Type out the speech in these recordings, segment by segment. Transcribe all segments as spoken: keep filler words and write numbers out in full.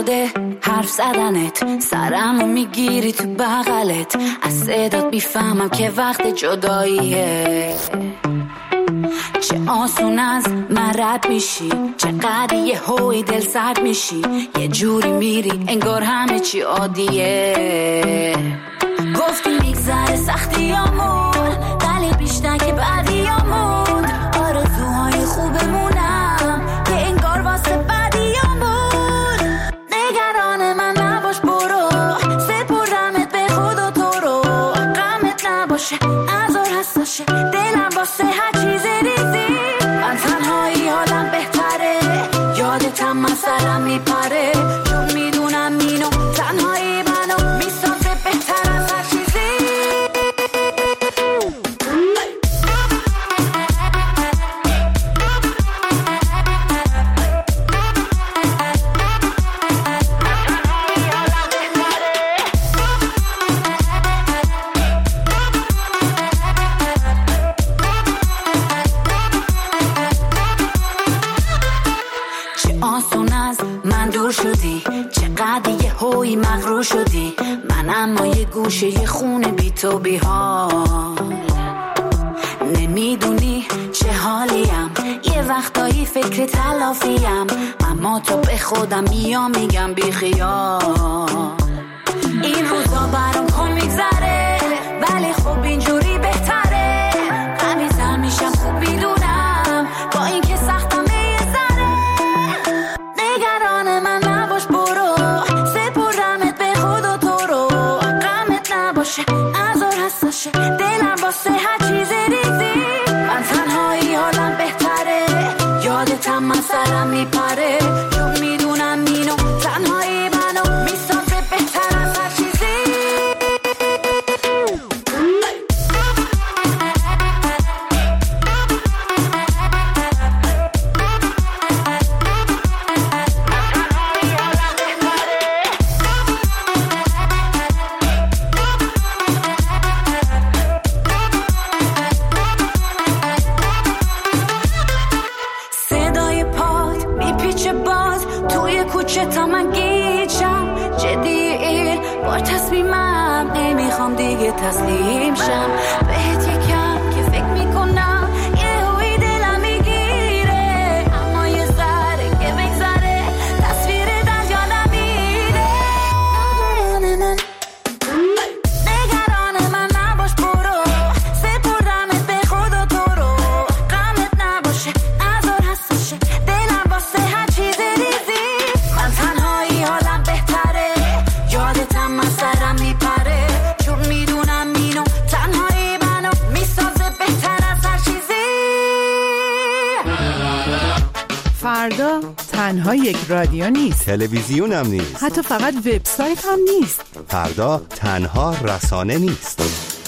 شده حرف زدنت، سرمو میگیری تو بغلت، از صدات بیفهمم که وقت جداییه. چه آسون از من رد میشی، چقدر یه هوی دل سرد میشی، یه جوری میری انگار همه چی عادیه. گفتی میگذره سختیامون، ولی بیشتر که بعدیامون، آرزوهای خوبمونم که انگار واسه بعدیامون. نگران من نباش برو، سپردمت به خدا تو رو، غمت نباشه ازار حساشه دلم واسه هر چیز ریزی. من تنهایی حالم بهتره، یادتم من سرم میپره، چون میدونم اینو تنهایی منو میسازه بهتر از هر چیزی. شدی چقدر یه هوی مغرور شدی، من اما یه گوشه یه خونه بی تو بی حال. نمیدونی چه حالیم، یه وقتایی فکر تلافیم، اما تو به خودم میام میگم بی خیال. این روزا برام کن میگذره، ولی خب اینجوری بهتره. غمیزم میشم خوب میدونم، با این که سختم یه ذره. نگران من نباش برو، سپردمت به خدا تو رو، غمت نباشه ازار حساشه دلم واسه هر چیز ریزی. من تنهایی حالم بهتره، یادتم من سرم میپره، چون میدونم اینو تنهایی منو میسازه بهتر از هر چیزی. صدای پات میپیچه باز توی کوچه تا من گیجم، جدیه بار تصمیمم، نمیخوام دیگه تسلیم شم بهت یکم که فکر میکنم یه هوی دلم میگیره، اما یه ذره که بگذره تصویر در یادم میره. نگران من نباش برو، سپردمت به خدا تو رو، غمت نباشه ازار حساشه دلم واسه هر چیز ریزی. من تنهایی حالم بهتره، یادتم من سرم میپره، چون میدونم اینو تنهایی منو میسازه بهتر از هر چیزی. فردا تنها یک رادیو نیست، تلویزیون هم نیست، حتی فقط وبسایت هم نیست. فردا تنها رسانه نیست،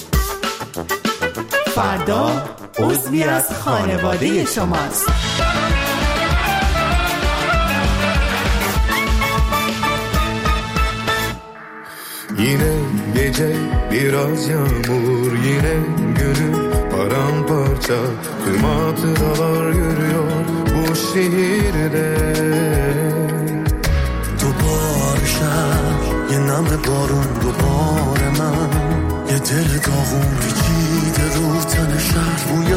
فردا عضوی از خانواده شماست. Yine gece biraz yağmur, yine gönül paramparça, tüm hatıralar yürüyor bu şehirde. دوباره شب یه نم بارون، دوباره من یه دل داغون پیچیده رو تن شهر، بوی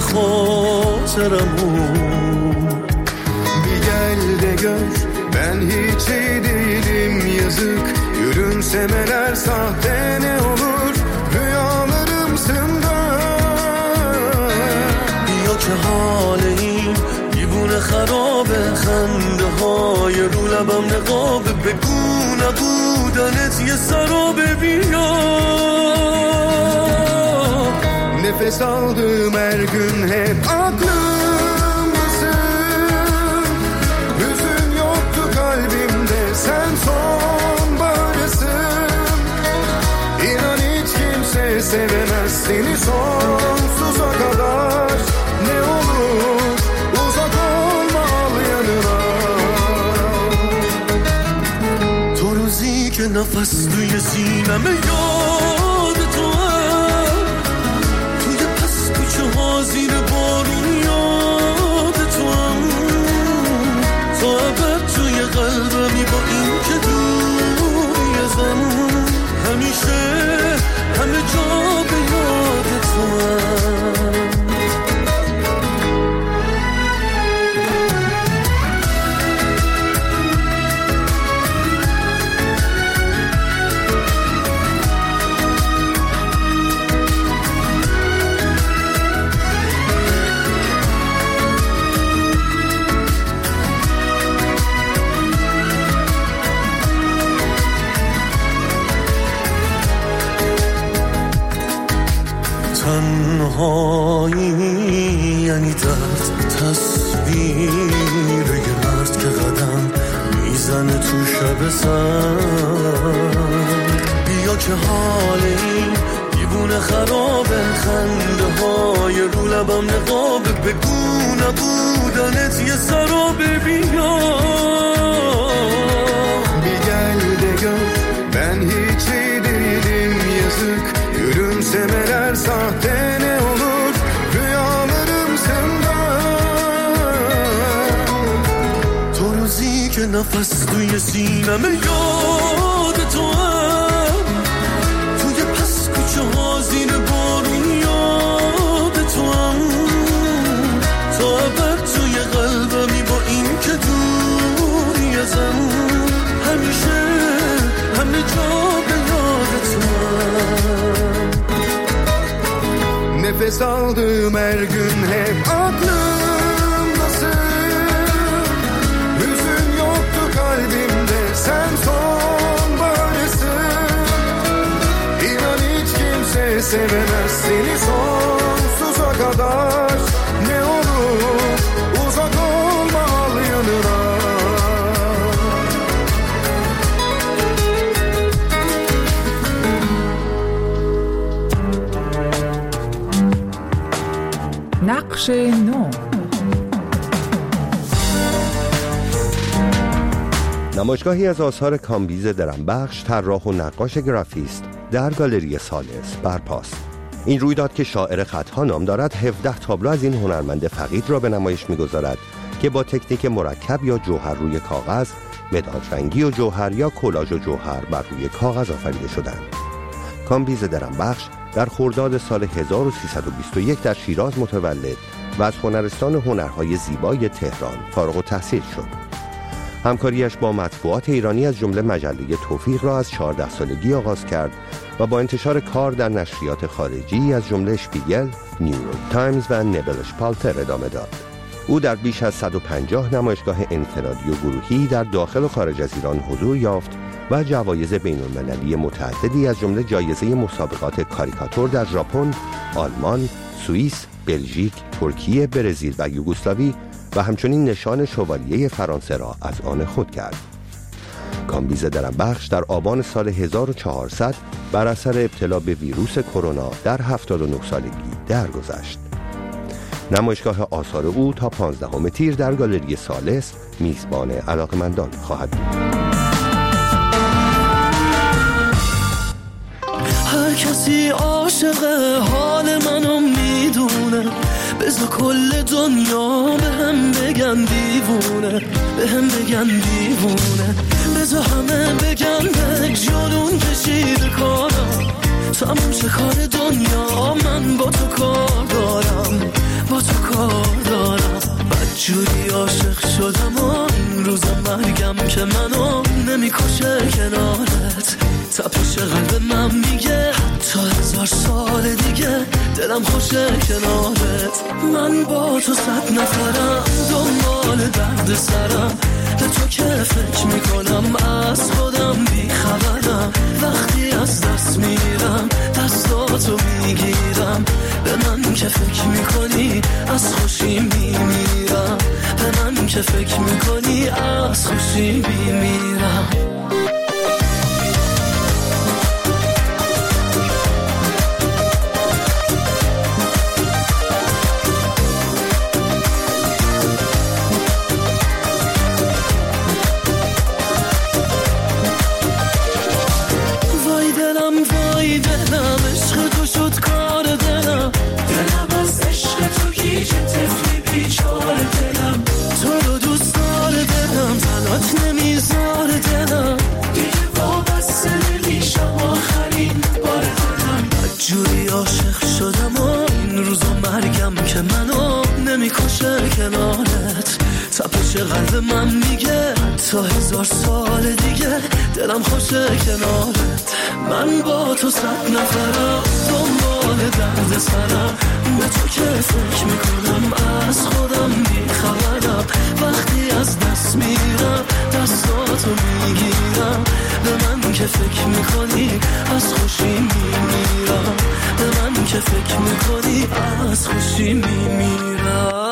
خاطرمون. Bir gel de gör ben hiç iyi değilim yazık, gülümsemeler sahte ne olur, rüyalarımsın da. بیا که حال این دیوونه خرابه، خنده های رو لبم نقابه، بگو نبودنت یه سرابه. بیا Nefes aldığım her gün hep aklımdasın, hüzün yoktu kalbimde, sen sonbaharısın. İnan hiç kimse sevemez seni sonsuza kadar, ne olur uzak olma al yanına. تو روزی که نفس توی سینمه یاد تو هم، توی پس کوچه ها زیر بارون یاد تو هم، تا ابد توی قلبمی با این که دور تنهایی یعنی درد، تصویر یه مرد که قدم میزنه تو شب سر. بیا که حال این دیوونه خرابه، خنده های رو لبم نقابه، بگو نبودنت یه سرابه. بیا gel de gör, ben hiç iyi değilim yazık. Gülümsemeler sahte ne olur, rüyalarım senden. تو روزی که نفس توی سینمه یاد تو هم، توی پس کوچه ها زیر بارون یاد تو هم، تا ابد توی قلبمی با این که دوری ازم، همیشه همه جا به یاد تو هم. Nefes aldığım her gün hep aklımdasın. Hüzün yoktu kalbimde, sen sonbaharsın. İnan hiç kimse sevemez seni sonsuza kadar. Ne olur uzak olma, al yanına. نقش نو. نمایشگاهی از آثار کامبیز درنبخش، طراح و نقاش گرافیست در گالری سالس برپاست. این رویداد که شاعر خطها نام دارد، هفده تابلو از این هنرمند فقید را به نمایش می‌گذارد که با تکنیک مرکب یا جوهر روی کاغذ، مداد رنگی و جوهر یا کلاژ و جوهر بر روی کاغذ آفریده شدند. کامبیز درنبخش در خرداد سال هزار و سیصد و بیست و یک در شیراز متولد و از هنرستان هنرهای زیبای تهران فارغ التحصیل شد. همکاریش با مطبوعات ایرانی از جمله مجله توفیق را از چهارده سالگی آغاز کرد و با انتشار کار در نشریات خارجی از جمله اشپیگل، نیویورک تایمز و نبلشپالتر ادامه داد. او در بیش از صد و پنجاه نمایشگاه انفرادی و گروهی در داخل و خارج از ایران حضور یافت و جوایز بین‌المللی متعددی از جمله جایزه مسابقات کاریکاتور در ژاپن، آلمان، سوئیس، بلژیک، ترکیه، برزیل و یوگسلاوی و همچنین نشان شوالیه فرانسه را از آن خود کرد. کامبیز درنبخش در آبان سال هزار و چهارصد بر اثر ابتلا به ویروس کرونا در هفتاد و نه سالگی درگذشت. نمایشگاه آثار او تا پانزدهم تیر در گالری سالس میزبان علاقمندان خواهد بود. هر کسی عاشق حال منو میدونه، بذار کل دنیا به هم بگن دیوونه، به هم بگن دیوونه، بذار همه بگن به جلون کشیده کارم، تموم شه کار دنیا، من با تو کار دارم، با تو کار دارم. بدجوری عاشق شدم و این روز مرگم که منو نمیکشه کنارت، تپش قلب من میگه حتی هزار سال دیگه دلم خوشه کنارت. من با تو صد نفرم دنبال درد سرم، به تو که فکر میکنم از خودم بیخبرم، وقتی از دست میرم دستاتو میگیرم، به من که فکر میکنی از خوشی میمیرم، به من که فکر میکنی از خوشی میمیرم. قلب من میگه تا هزار سال دیگه دلم خوشه کنارت. من با تو صد نفرم دنبال درد سرم، به تو که فکر میکنم از خودم بیخبرم، وقتی از دست میرم دستاتو میگیرم، به من که فکر میکنی از خوشی میمیرم، به من که فکر میکنی از خوشی میمیرم.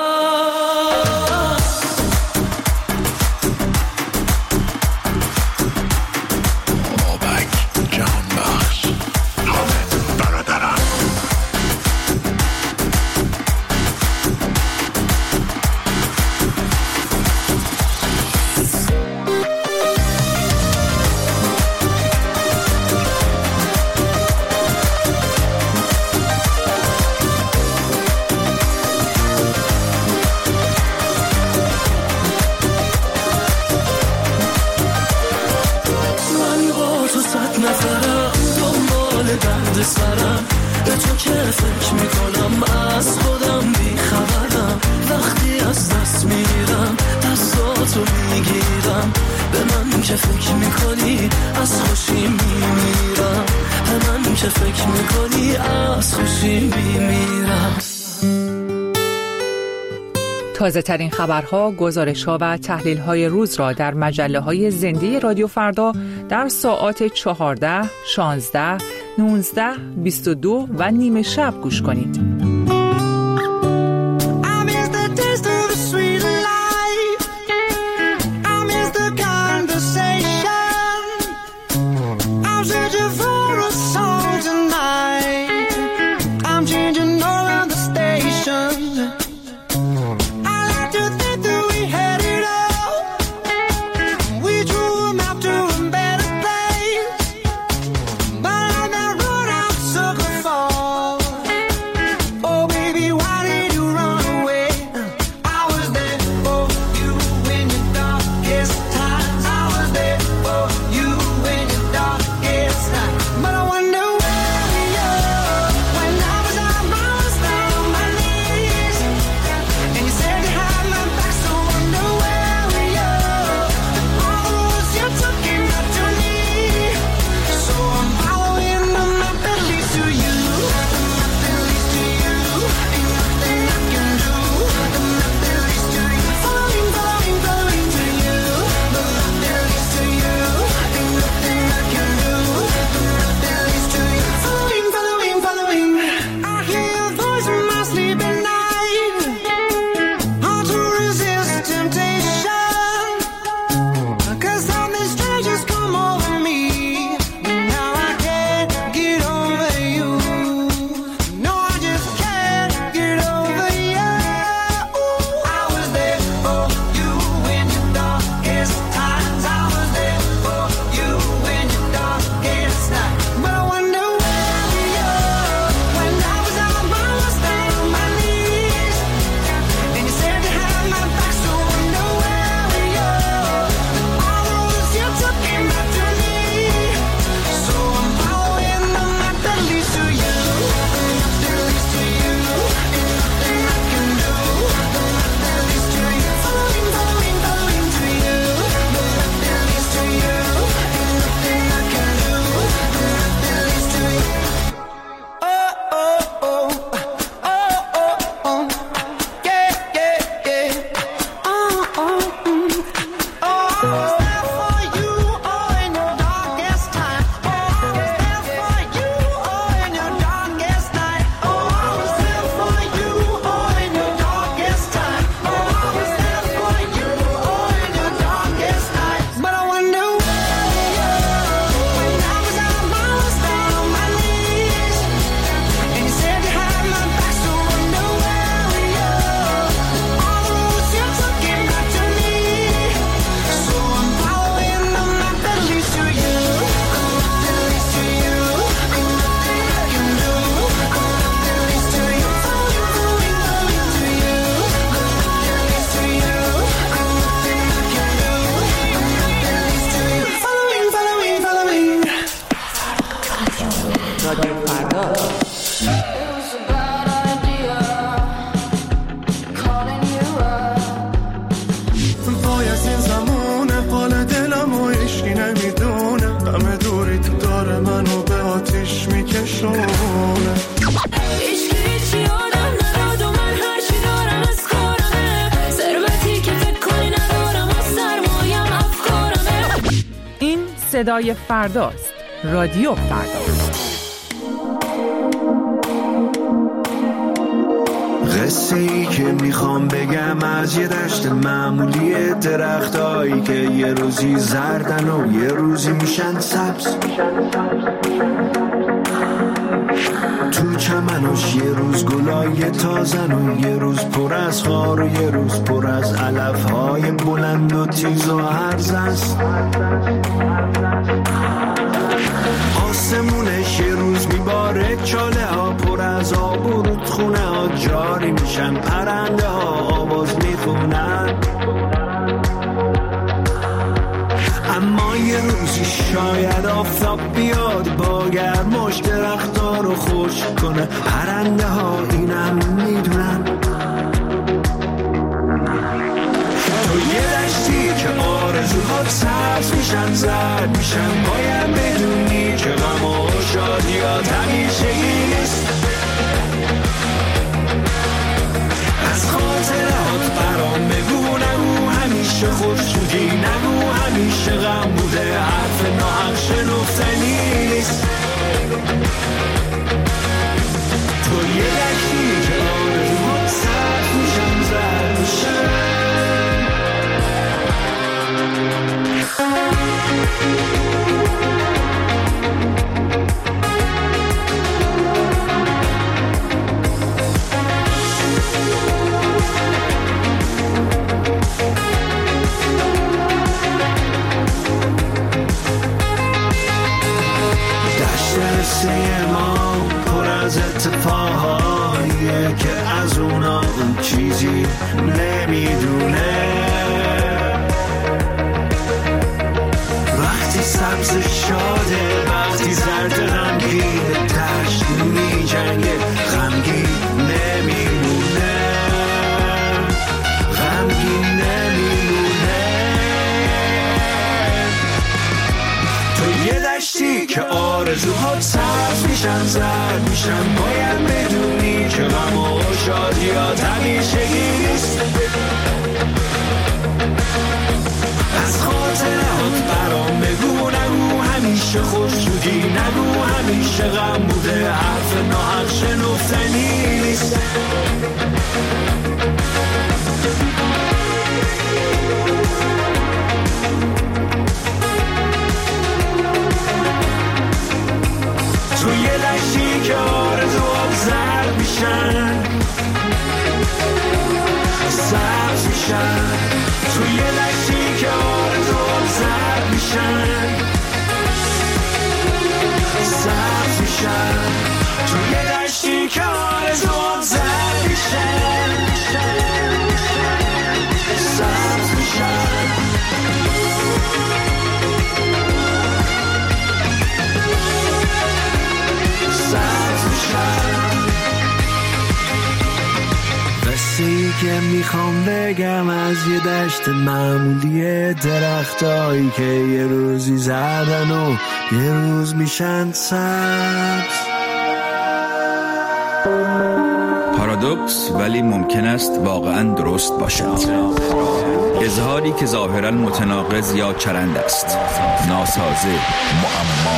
سرم به تو که فکر میکنم از خودم بیخبرم. وقتی از دست میرم دستاتو میگیرم. به من که فکر میکنی از خوشی میمیرم. به من که فکر میکنی از خوشی میمیرم. تازه ترین خبرها، گزارش‌ها و تحلیل‌های روز را در مجله‌های زنده رادیو فردا در ساعات چهارده، شانزده، نوزده، بیست و دو و نیمه شب گوش کنید. صدای فرداست. رادیو فردا. میخوام بگم از یه دشت معمولی درختایی که یه روزی زردن و یه روزی میشن سبز، تو چمنش یه روز گلای تازن و یه روز پر از خار و یه روز پر از علفهای بلند و تیز و هرز است. آسمونش یه روز میباره چاله ها پر از آب و رودخونه ها جاری میشن، پرنده ها آواز میخونن. اما یه روزی شاید آفتاب بیاد با گرماش درخت‌ها رو خشک کنه، پرنده ها اینم میدونن. تو یه دشتی که آرزوها سبز میشن زرد میشن، باید بدونی که غم و شادیات همیشگی نیست. از خاطرات برام بگو، نگو همیشه خوشحالی، نگو همیشه غم بوده، حرف ناحق شنفتنی نیست. تو یه دشتی که آرزوها سبز میشن زرد میشن. دشت ما پر از اتفاقاییه که از اونا اون چیزی نمیدونه. وقتی سبز شاده، وقتی زرد غمگین، دشت می جنگه غمگین نمیمونه، غمگین نمیمونه. تو یه دشتی که آرزوها سبز میشن زرد میشن، باید بدونی که غم و شادیات همیشگی نیست. از خاطرات برام بگو، نگو همیشه خوشحالی، نگو همیشه غم بوده، حرف ناحق شنفتنی نیست. تو یه دشتی که آرزوات زرد میشن سبز میشن، تو یه دشتی که آرزوات زرد میشن سبز میشن، تو یه دشتی که آرزوات زرد میشن سبز میشن. قصه‌ای که میخوام بگم از یه دشت معمولی درختایی که یه روزی زردن و یه روز میشن سبز. پارادوکس ولی ممکن است واقعا درست باشد. اظهاری که ظاهرا متناقض یا چرند است، ناسازه، معما.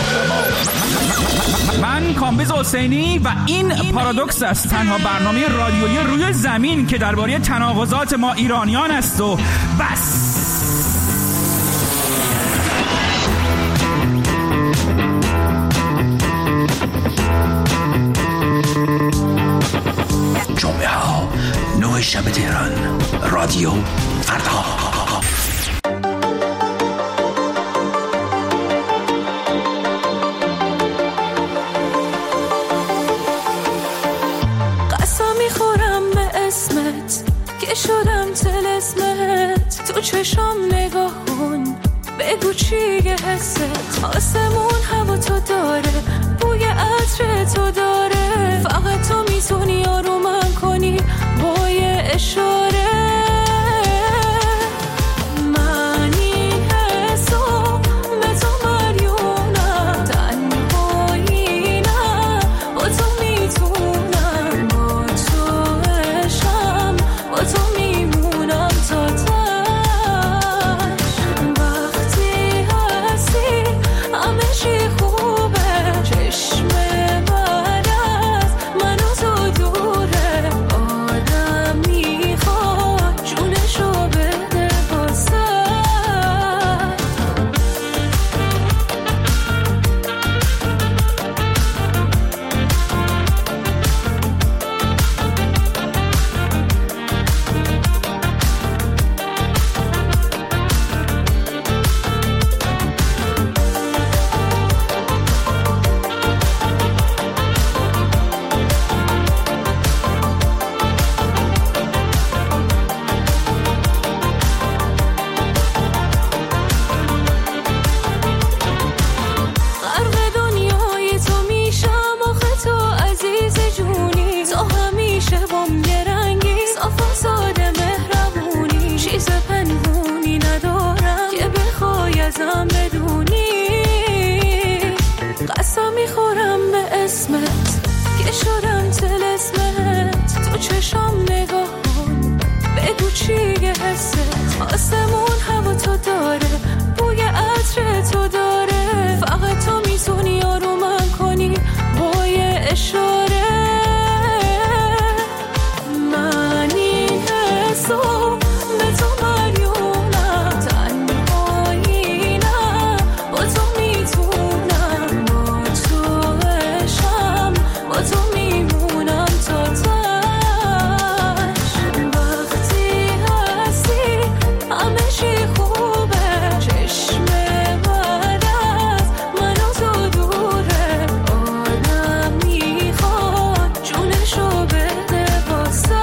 من کامبیز حسینی و این پارادوکس است، تنها برنامه رادیویی روی زمین که درباره تناقضات ما ایرانیان است و بس. جمعه ها نه شب تهران، رادیو فردا. شدم تلسمت، تو چشام نگاه کن، بگو چیه حست. آسمون هوا تو داره، بوی عطر تو داره، فقط تو میتونی آرومم کنی با یه اشاره. من این حسو به تو مریونم، تنهایی نه با تو میتونم، با تو عشقم، با تو میمونم تا تش. وقتی هستی همه چی خوبه، تلسمت که شدم تلسمت تو چشام نگاه کن بگو چیه حست آسمون هوا تو داره بوی عطر تو داره فقط تو میتونی آرومم کنی با یه اشاره من این حسو به تو مریونم تنهایی نه با تو میتونم با تو عشقم با تو میمونم تا تش وقتی هستی همه چی خوبه چشم بعد از من و تو دوره آدم میخواد جونشو بده واسه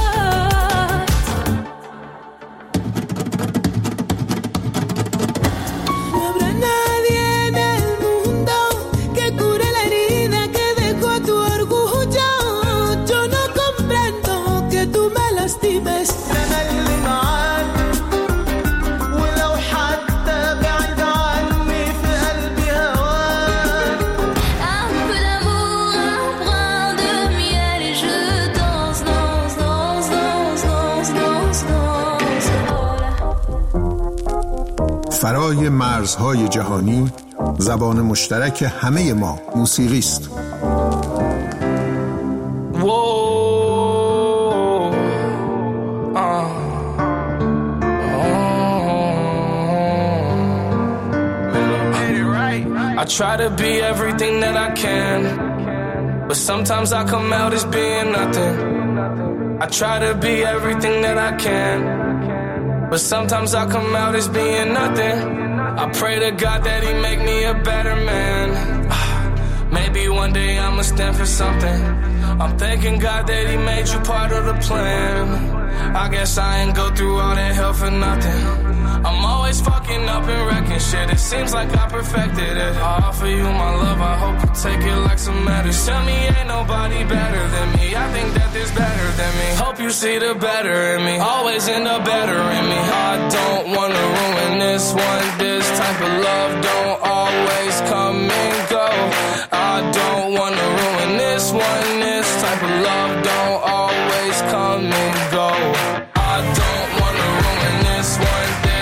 فرای مرزهای جهانی زبان مشترک همه ما موسیقی است. I try to be everything that I can, but sometimes I come out as being nothing. I try to be everything that I can, but sometimes I come out as being nothing. I pray to God that he make me a better man. Maybe one day I'ma stand for something. I'm thanking God that he made you part of the plan. I guess I ain't go through all that hell for nothing. I'm always fucking up and wrecking shit. It seems like I perfected it. I offer you my love, I hope you take it like some medicine. Tell me ain't nobody better than me. I think that there's better than me. Hope you see the better in me. Always end up better in me. I don't wanna ruin this one. This type of love don't always come and go. I don't wanna ruin this one. This type of love don't always come and go. I don't wanna ruin this one.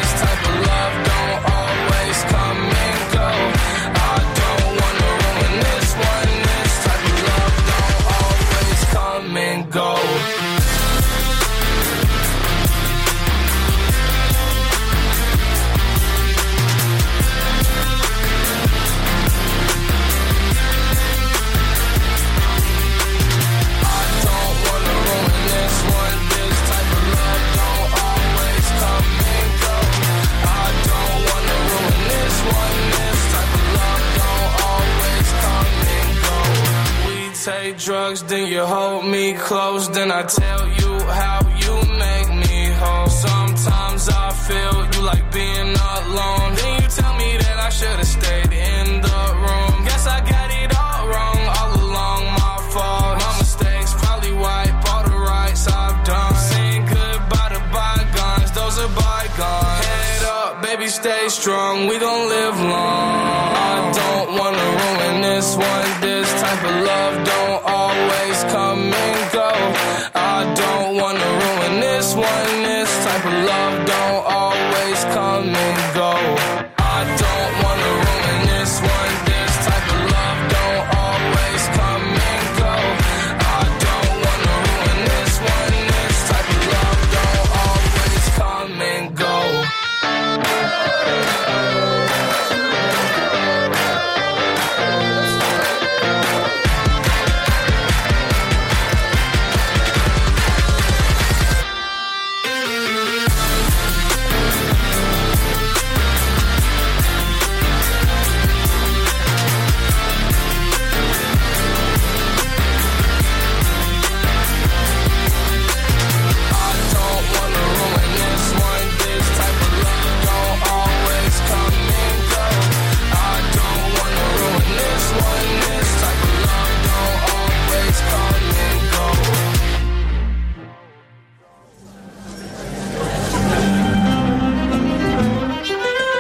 Take drugs, then you hold me close. Then I tell you how you make me whole. Sometimes I feel you like being alone. Then you tell me that I should've stayed in the room. Guess I got it all wrong, all along my fault. My mistakes probably wipe all the rights I've done. Saying goodbye to bygones, those are bygones. Head up, baby, stay strong, we gon' live long. I don't wanna ruin this one. This type of love don't always come and go. I don't wanna ruin this one. This type of love don't always come and go. I don't wanna ruin this one. This type of love don't always come and go. I don't wanna ruin this one. This type of love don't always come and go.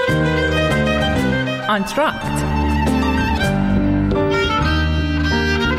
آنتراکت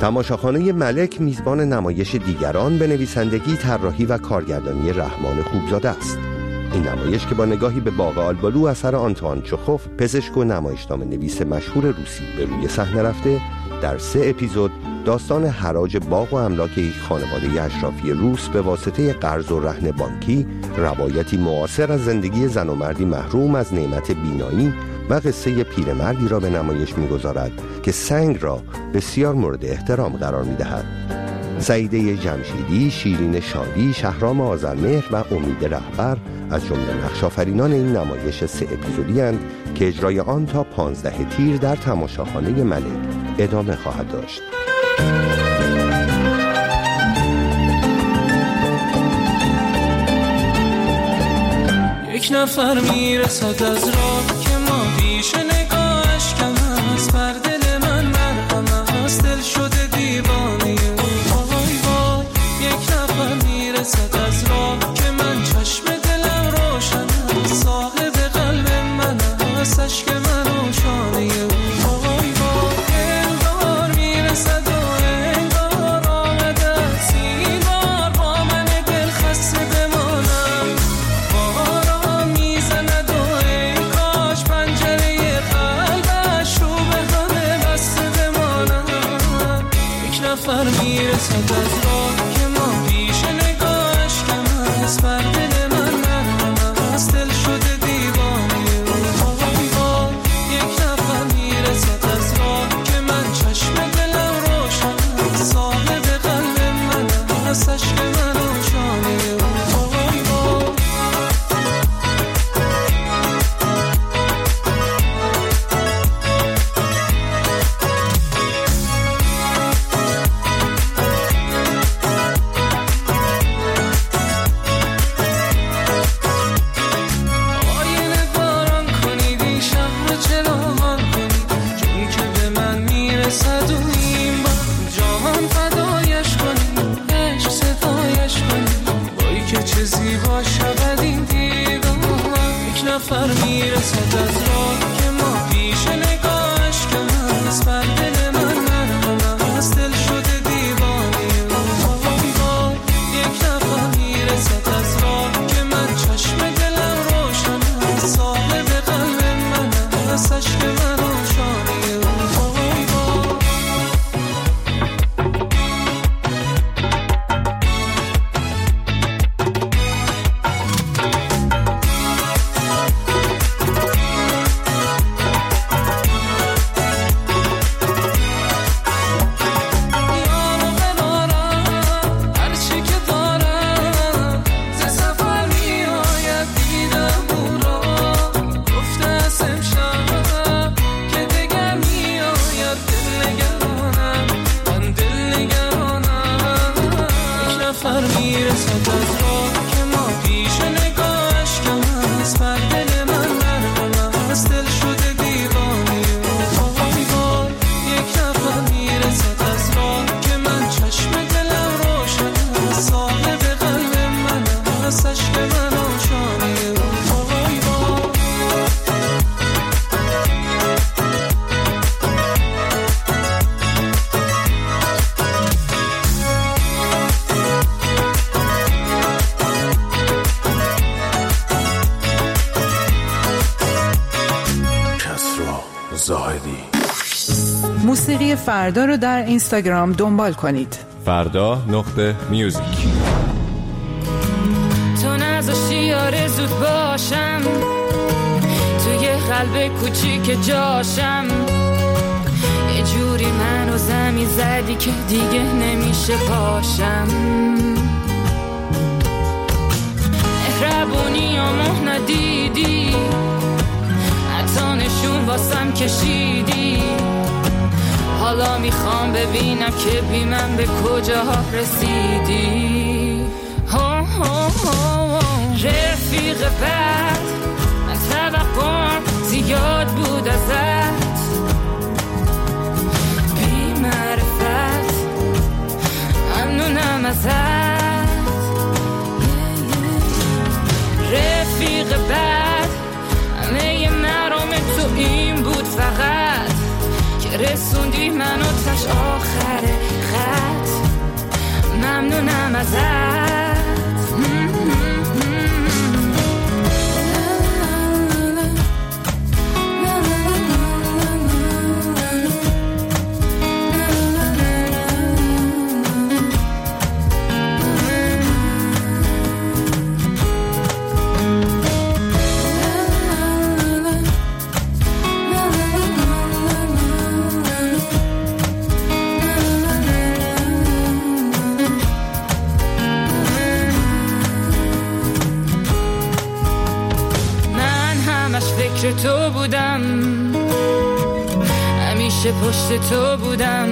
تماشاخانه ملک میزبان نمایش دیگران به نویسندگی، طراحی و کارگردانی رحمان خوبزاده است. این نمایش که با نگاهی به باغ آلبالو اثر آنتوان چخوف، پزشک و نمایشنامه نویس مشهور روسی، به روی صحنه رفته، در سه اپیزود داستان حراج باغ و املاک یک خانواده اشرافی روس به واسطه قرض و رهن بانکی، روایتی معاصر از زندگی زن و مردی محروم از نعمت بینایی و قصه پیرمردی را به نمایش می‌گذارد که سنگ را بسیار مورد احترام قرار می‌دهد. سعیده جمشیدی، شیرین شادی، شهرام آذرمهر و امید رهبر از جمله نقش‌آفرینان این نمایش سه اپیزودی اند که اجرای آن تا پانزده تیر در تماشاخانه ملک ادامه خواهد داشت. یک نفر میرسد از راه که ما پیش نگاهش کم است، بر دل من مرهم است، دل شده دیوانه او. وای وای یک نفر میرسد از راه که من چشم دلم روشن است، صاحب قلب من است، عشق من و شانه او. وای وای انگار میرسد و انگار آمده است، این بار با من دل خسته بمانم. باران میزند و ای کاش پنجره قلبش رو به همه بسته بمانم. یک نفر میرسد از راه که ما پیش نگاهش کم است، بر دل من مرهم است، دل شده دیوانه او. وای وای یک نفر میرسد از راه که من چشم دلم روشن است، صاحب قلب من است، عشق من و شانه او. وای وای آینه باران کنید این شهر چراغان کنید، چون که به من میرسد و این بار جهان فدایش کنید، عشق صدایش کنید، وای که چه زیبا شود این دیوان. یک نفر میرسد از راه که ما پیش نگاهش کم است، بر دل من مرهم است، دل شده دیوانه او. وای وای یک نفر میرسد از راه که من چشم دلم روشن است، صاحب قلب من است، عشق من و شانه او. وای وای یارو ببارم هرچی که دارم، ز سفر میآید دیدم او را، گفته از امشب که دگر میآید، دل نگرانم من، دل نگرانم. یک نفر میرسد از راه که ما پیش نگاهش کم است، بر دل من مرهم است، دل شده دیوانه او. وای وای یک نفر میرسد از راه که من چشم دلم روشن است، صاحب قلب من است، عشق من و شانه او. وای وای کسرا زاهدی. موسیقی فردا رو در اینستاگرام دنبال کنید. فردا نقطه میوزیک. تو نذاشتی آرزوت باشم، توی قلب کوچیک جاشم، یه جوری منو زمین زدی که دیگه نمیشه پاشم. مهربونی آمو ندیدی، حتی نشون واسم کشیدی، حالا میخوام ببینم که بی من به کجا رسیدی. ها ها ها رفیق بد، من توقعم زیاد بود ازت، بی معرفت ممنونم ازت. رفیق بد، همه مرام تو این بود فقط، که رسوندی منو تش آخره بودم، همیشه پشت تو بودم،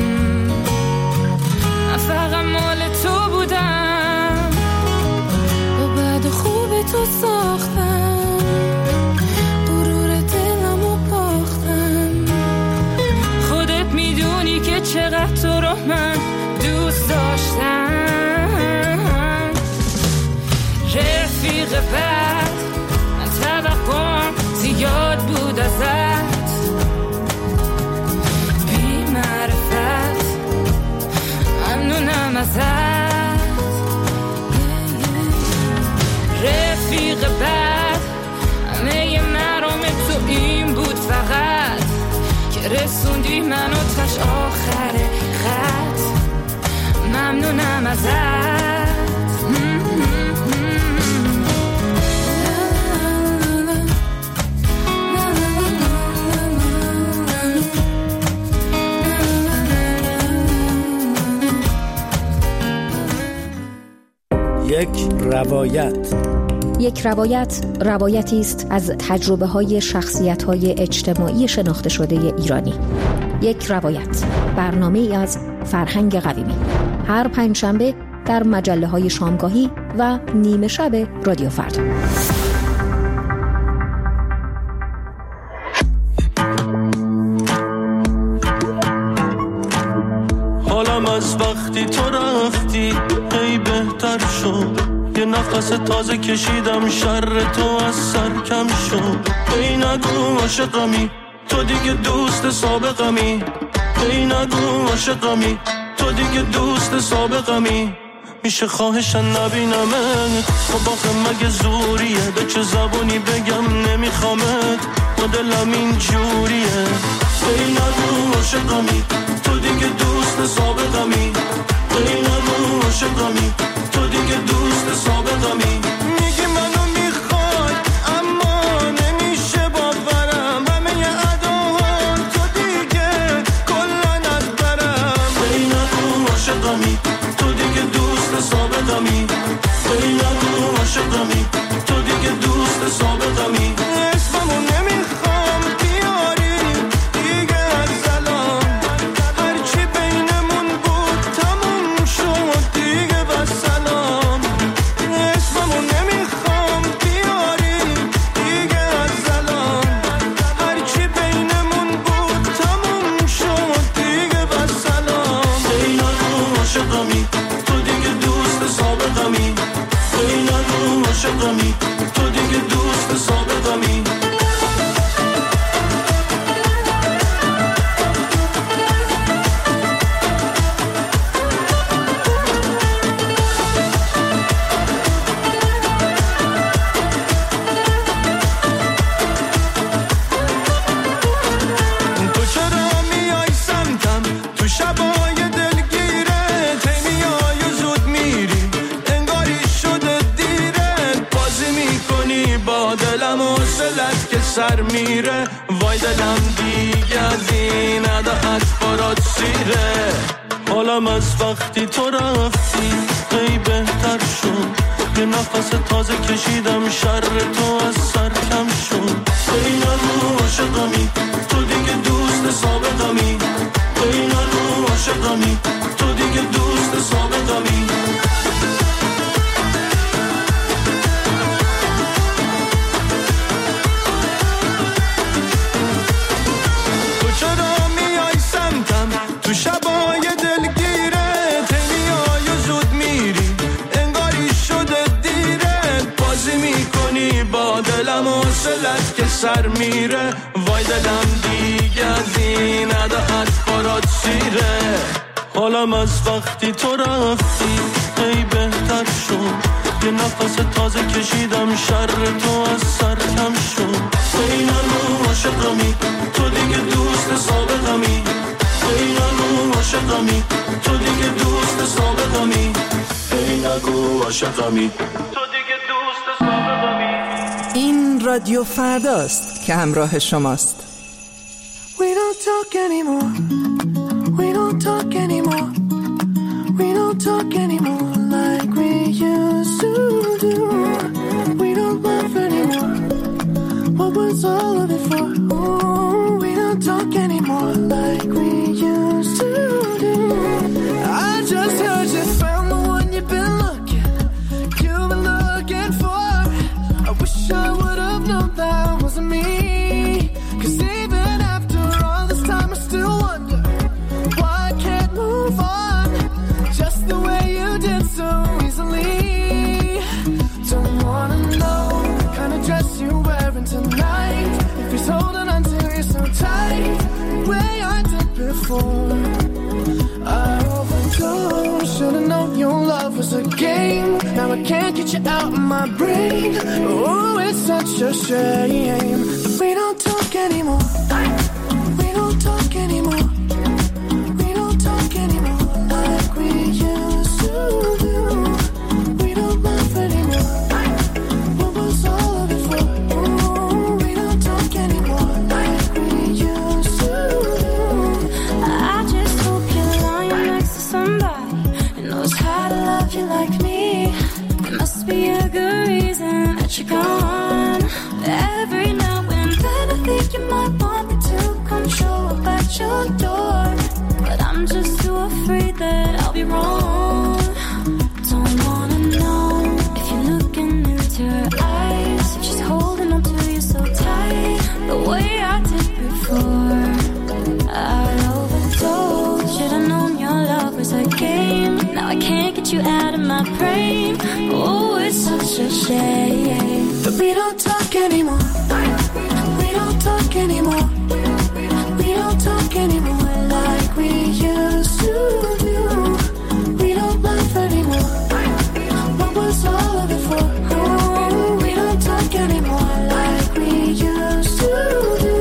من فقط مال تو بودم، با بعد خوب تو ساختم، غرور دلمو باختم. خودت میدونی که چقدر تو رو من دوست داشتم. رفیق بد من توقعم زیاد بود ازت، بی معرفت ممنونم ازت. رفیق بد همه مرام تو این بود فقط که رسوندی منو تاش آخر خط، ممنونم ازت. یک روایت. یک روایت روایتی است از تجربه‌های شخصیت‌های اجتماعی شناخته شده ایرانی. یک روایت، برنامه‌ای از فرهنگ قویمی، هر پنجشنبه در مجله‌های شامگاهی و نیمه شب رادیو فردا. حالم از وقتی تو رفتی ای بهتر شد، یه نفس تازه کشیدم، شر تو از سر کم شد. ای نگو عاشقمی تو دیگه دوست سابقمی، ای نگو عاشقمی تو دیگه دوست سابقمی. میشه خواهشن نبینمت، خب آخه مگه زوریه، به چه زبونی بگم نمیخوامت، با دلم این جوریه. ای نگو عاشقمی تو دیگه دوست سابقمی، ای نگو عاشقمی تو دیگه دوست سابقمی. میگی منو میخوای اما نمیشه باورم، همه اداها تو دیگه کلن از برم. ای نگو عاشقمی تو دیگه دوست سابقمی، ای نگو عاشقمی تو دیگه دوست سابقمی. اسممو نمیخوام بیاری دیگه از الان، هرچی بینمون بود تموم شد دیگه بسلام. اسممو نمیخوام بیاری دیگه از الان، هرچی بینمون بود تموم شد دیگه بسلام. ای نگو عاشقمی تو دیگه دوست سابقمی، ای نگو عاشقمی تو دیگه دوست سابقمی. تو چرا میای سمتم تو شبای دلگیرت، هی میای و زود میری انگاری شده دیره، بازی میکنی با دلم و سلت که سر میره. وای دلم دیگه از این عداعت برات سیره، حالم از وقتی تو رفتی ای بهتر شد، یه نفس تازه کشیدم، شر تو از سر کم شد. ای نگو عاشقمی تو دیگه دوست سابقمی، ای نگو عاشقمی تو دیگه دوست سابقمی. تو چرا میای سمتم تو شبای دلگیرت، هی میای و زود میری انگاری شده دیره، بازی میکنی با دلم و سلت که سر میره. وای دلم دیگه از این عداعت برات سیره، حالم از وقتی تو رفتی ای بهتر شد، یه نفس تازه کشیدم، شر تو از سر کم شد. ای نگو عاشقمی تو دیگه دوست سابقمی، ای نگو عاشقمی تو دیگه دوست سابقمی، ای نگو عاشقمی تو دیگه دوست سابقمی. این رادیو فرداست که همراه شماست. We don't talk anymore. We don't talk anymore. We don't talk anymore like we used to do. We don't laugh anymore. What was all of it for? Oh, was a game. Now I can't get you out of my brain. Oh, it's such a shame. We don't talk anymore. We don't talk anymore. We don't talk anymore like we used to do. We don't laugh anymore. What was all of it for? Oh, we don't talk anymore like we used to do. I just hope you're lying next to somebody who knows how to love you like me. There must be a good reason that you're gone. Every now and then I think you might want me to come show up at your door, but I'm just too afraid that I'll be wrong. Don't wanna know if you're looking into her eyes, if she's holding on to you so tight, the way I did before. I overdosed. Should've known your love was a game. Now I can't get you out of my brain. Oh, it's such a shame. But we don't talk anymore. We don't talk anymore. We don't talk anymore like we used to do. We don't laugh anymore. What was all of it for? Oh, we don't talk anymore like we used to do.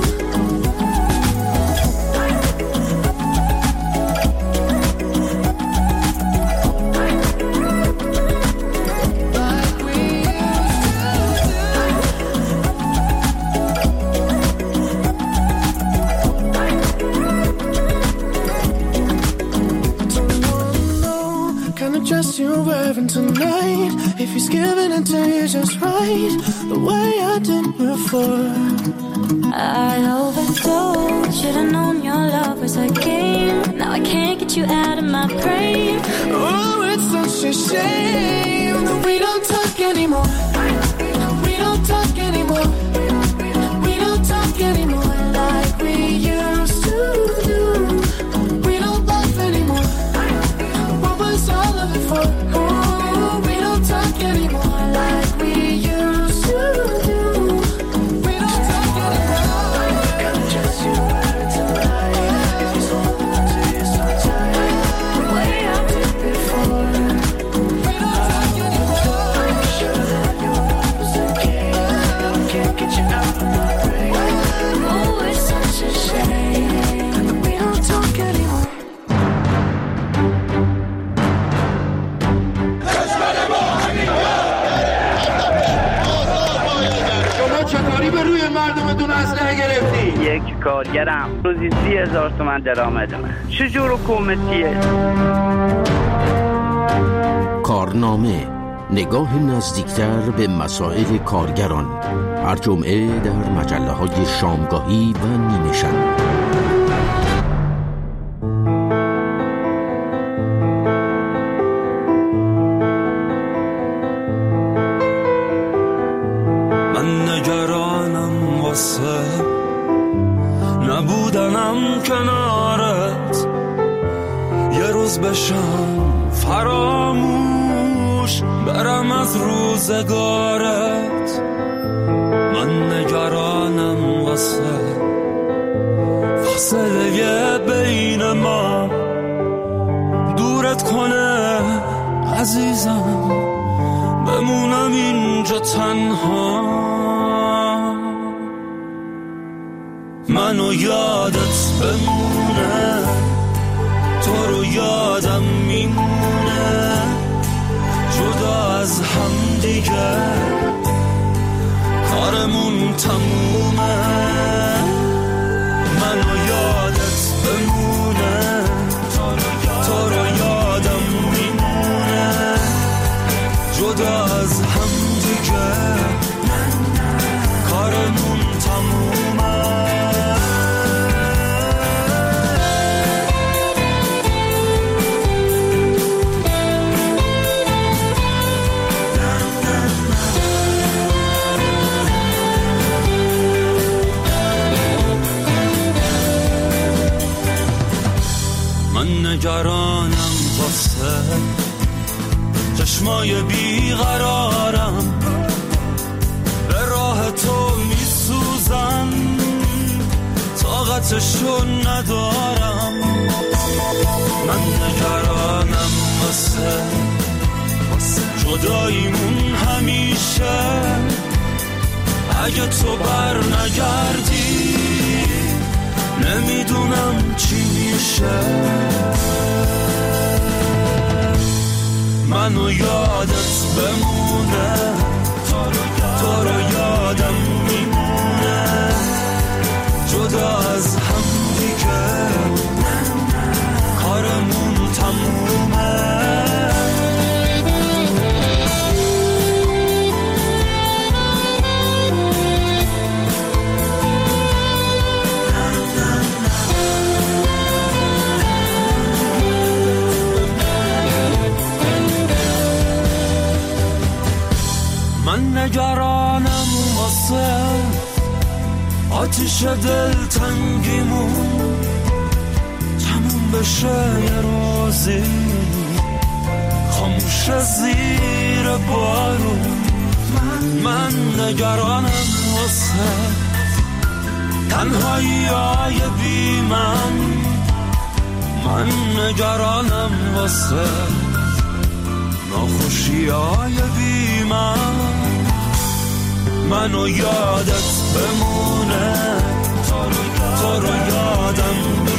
Dress you're wearing tonight, if he's giving it to you just right, the way I did before. I overdosed. Should've known your love was a game. Now I can't get you out of my brain. Oh, it's such a shame that we don't talk anymore. We don't talk anymore. We don't talk anymore like we used to do. We don't laugh anymore. What was all of it for? Oh, we don't talk anymore like we used to do. We don't talk anymore. Gotta dress you right tonight. If he's holding on to you so tight, the way I did before. We don't talk anymore. I'm sure that your love was a game. I can't get you out of my brain. Oh, it's such a shame that we don't talk anymore. چطوری به روی مردمتون اسلحه گرفتی؟ یک کارگرم روزی سی هزار تومن درآمدمه. چجور حکومتیه؟ کارنامه، نگاه نزدیکتر به مسائل کارگران، هر جمعه در مجله های شامگاهی و نیمه شب. نبودنم کنارت یه روز بشم فراموش برم از روزگارت. من نگرانم واسه فاصله بین ما دورت کنه عزیزم، بمونم اینجا تنها. منو یادت بمونه، تو رو یادم میمونه، جدا از هم دیگه کارمون تمومه. منو یادت بمونه، تو رو یادم میمونه، جدا از هم دیگه کارمون تمومه. نگرانم واسه چشمای بیقرارم، به راه تو میسوزم، طاقتشو ندارم. من نگرانم واسه جداییمون همیشه. اگه تو بر نگردی نمیدونم چی میشه. منو یادت بمونه، تو رو یادم میمونه، جدا از هم دیگه کارمون تمومه. من نگرانم واسه آتیش دل تنگیمون تموم بشه یه روزی، خاموش زیر بارون. من نگرانم واسه تنهایی های بی من، من نگرانم واسه ناخوشی های بی من. منو یادت بمونه، تو رو یادم